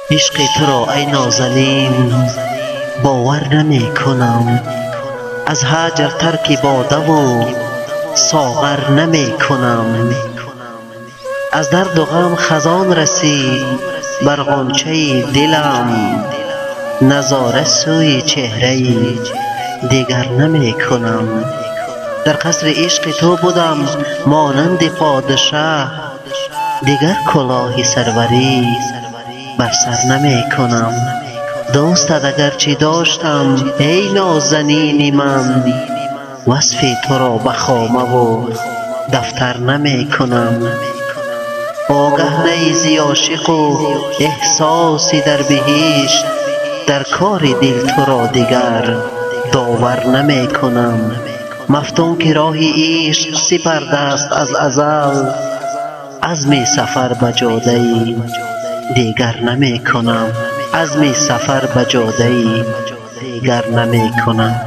عشق تو را ای نازنین باور نمی کنم، از هجر ترک باده و ساغر نمی کنم. از درد و غم خزان رسید بر غنچه دلم، نظاره سوی چهره دیگر نمی کنم. در قصر عشق تو بودم مانند پادشه، دیگر کلاه سروری بر سر نمی کنم. دوستت اگرچه داشتم ای نازنین من، وصف تو را به خامه و دفتر نمی کنم. آگه نیزی عاشق و احساسی در بهشت، در کار دل تو را دیگر داور نمی کنم. مفتون که راه عشق سپرده است از ازل، عزم سفر به جاده دیگر نمی کنم. عزم سفر به جاده دیگر نمی کنم.